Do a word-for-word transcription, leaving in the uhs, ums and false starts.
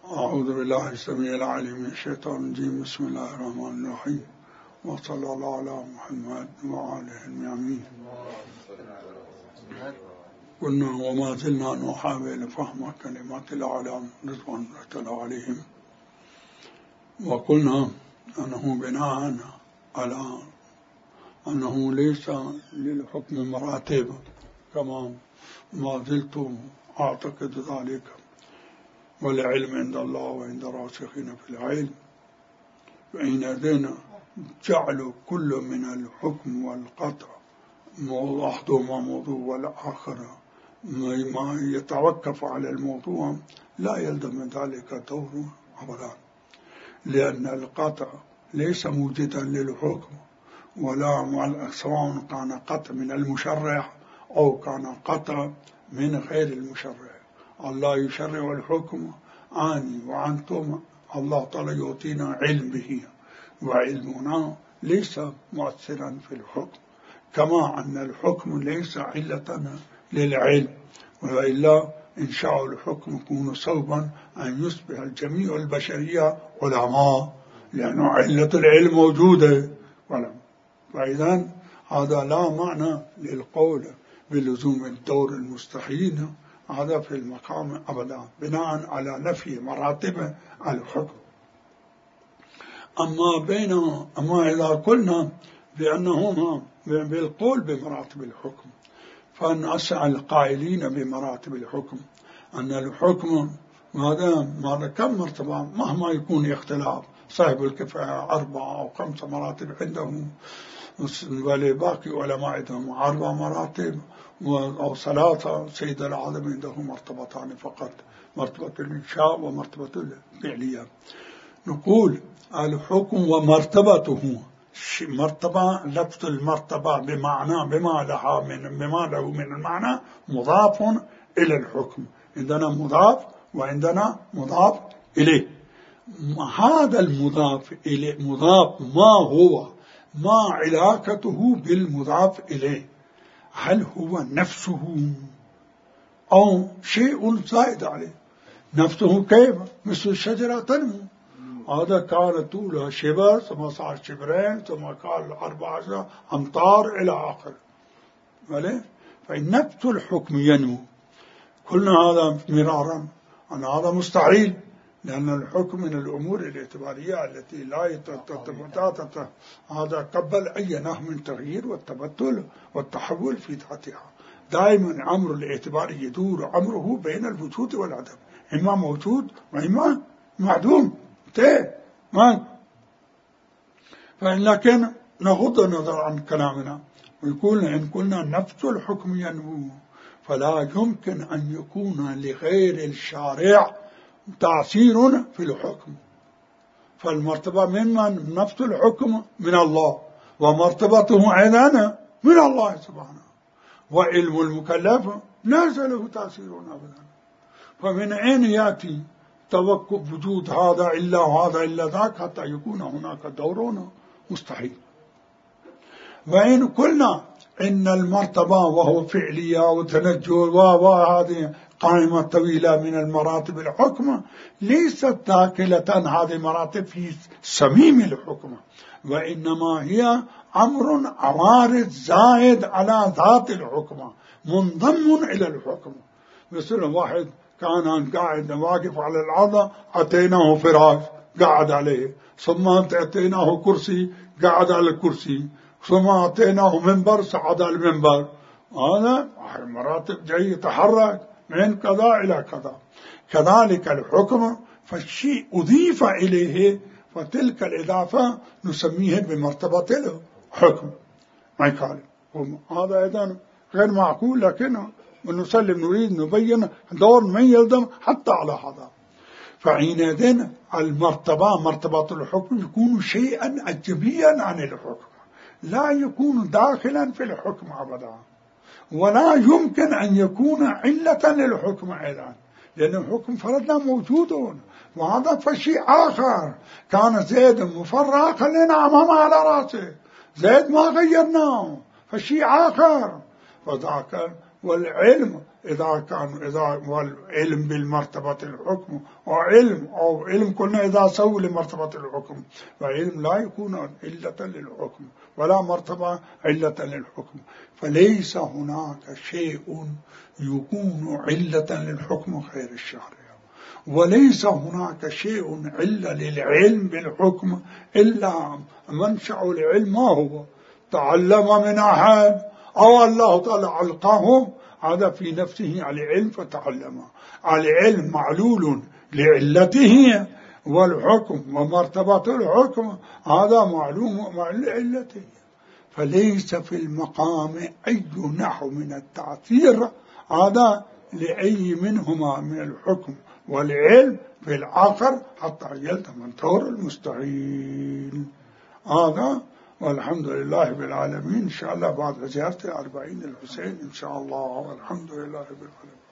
أعوذ بالله السميع العليم من الشيطان الرجيم. بسم الله الرحمن الرحيم، وصلى الله على محمد وآله الميامين. قلنا وما زلنا نحاول فهم كلمات الأعلام رضوان الله عليهم، وقلنا أنه بناء على أنه ليس للحكم مراتب كما ما زلت أعتقد ذلك، والعلم عند الله وعند راسخين في العلم، فحينئذ جعل كل من الحكم والقطع أحدهما موضوع والآخر ما يتوقف على الموضوع لا يلزم من ذلك دور أبدا، لأن القطع ليس موجدا للحكم، ولا سواء كان قطع من المشرع أو كان قطع من غير المشرع. الله يشرع الحكم عني وعنتم، الله تعالى يعطينا علم به، وعلمنا ليس مؤثرا في الحكم، كما أن الحكم ليس علة للعلم، وإلا إن شاء الحكم يكون صوبا أن يصبح الجميع البشرية علماء، لأن علة العلم موجودة. فإذا هذا لا معنى للقول بلزوم الدور المستحيل، هذا في المقام أبدا، بناء على نفي مراتب الحكم. أما بين أما إذا قلنا بأنهما بالقول بمراتب الحكم، فنسأل القائلين بمراتب الحكم أن الحكم هذا ماذا كم مرتبة مهما يكون اختلاف، صاحب الكفاية أربعة أو خمسة مراتب عندهم، ولباقي علماء عندهم أربع مراتب أو ثلاثة، سيد العالم عنده مرتبتان فقط، مرتبة الإنشاء ومرتبة الفعلية. نقول الحكم ومرتبته، مرتبة لفظ المرتبة بمعنى بما لها من بما له من المعنى مضاف إلى الحكم، عندنا مضاف وعندنا مضاف إليه. هذا المضاف إليه مضاف ما هو ما علاقته بالمضاف إليه؟ هل هو نفسه أو شيء زائد عليه؟ نفسه كيف؟ مثل الشجرة تنمو، هذا كان طولها شبر ثم صار شبرين ثم كان أربعة أمتار إلى آخر، فإن نفس الحكم ينمو. قلنا هذا مرارا أن هذا مستحيل، لأن الحكم من الأمور الاعتبارية التي لا يتطبق، هذا قبل أي نوع من تغيير والتبدل والتحول في ذاتها. دائما أمر الاعتبار يدور أمره بين الوجود والعدم، إما موجود وإما معدوم. ما فإن لكن نغض النظر عن كلامنا ويقول إن قلنا نفس الحكم ينمو، فلا يمكن أن يكون لغير الشارع تأثير في الحكم، فالمرتبة من من نفس الحكم من الله، ومرتبته أيضا من الله سبحانه، وعلم المكلف ليس له تأثير أبدا. فمن أين يأتي توقف وجود هذا إلا وهذا إلا ذاك حتى يكون هناك دورون؟ مستحيل. وإن قلنا إن المرتبة وهو فعلية وتنجل وهذه قائمة طويلة من المراتب الحكم، ليست داخلة هذه مراتب في صميم الحكم، وإنما هي أمر عوارض زائد على ذات الحكم، منضم إلى الحكم. مثل واحد كان قاعد واقف على الأرض، أتيناه فراش قاعد عليه، ثم أتيناه كرسي قاعد على الكرسي، ثم أتيناه منبر صعد على المنبر. هذا مراتب جاي يتحرك من كذا إلى كذا. كذلك الحكم، فالشيء أضيف إليه، فتلك الإضافة نسميه بمرتبة الحكم. ما يقال هذا أيضا غير معقول، لكن ونسلم نريد نبين دور من يلزم حتى على هذا. فحينئذ المرتبة مرتبة الحكم يكون شيئا أجنبيا عن الحكم، لا يكون داخلا في الحكم أبدا، ولا يمكن أن يكون علة للحكم أيضا، لأن الحكم فرضنا موجود، وهذا فشيء آخر. كان زيد مفرق خلينا أمام على رأسه، زيد ما غيرناه، فشيء آخر. فذاك والعلم إذا كان إذا والعلم بالمرتبة الحكم وعلم أو علم كنا إذا سووا لمرتبة الحكم، فعلم لا يكون علة للحكم ولا مرتبة علة للحكم، فليس هناك شيء يكون علة للحكم غير الشرع، وليس هناك شيء علة للعلم بالحكم إلا منشأ العلم ما هو تعلم من أحد أو الله تعالى علقه هذا في نفسه على علم فتعلم، على علم معلول لعلته والحكم ومرتبة الحكم هذا معلوم مع علته، فليس في المقام أي نحو من التعثير هذا لأي منهما من الحكم والعلم في الآخر حتى يلتم طور المستحيل هذا. والحمد لله بالعالمين. إن شاء الله بعد زيارة الأربعين الحسين إن شاء الله، والحمد لله بالعالمين.